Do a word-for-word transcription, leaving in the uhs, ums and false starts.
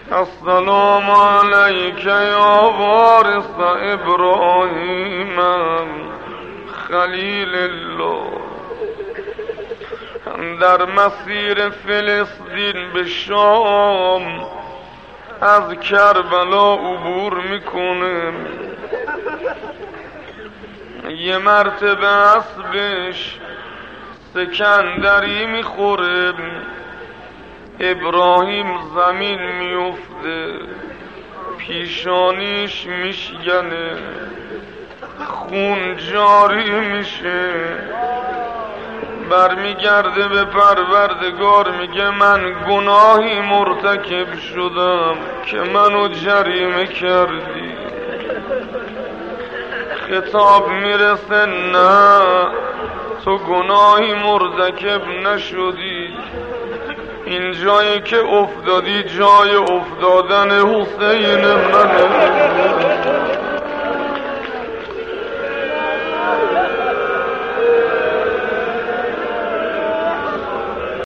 السلام علیک یا وارث ابراهیم خلیل الله. در مسیر فلسطین به شام از کربلا عبور میکنه. یه مرتبه اسبش سکندری میخوره، ابراهیم زمین میفته، پیشانیش میشکنه، خون جاری میشه، برمیگرده به پروردگار میگه من گناهی مرتکب شدم که منو جریمه کردی. خطاب میرسه نه، تو گناهی مرتکب نشدی، این جایی که افتادی جای افتادن حسین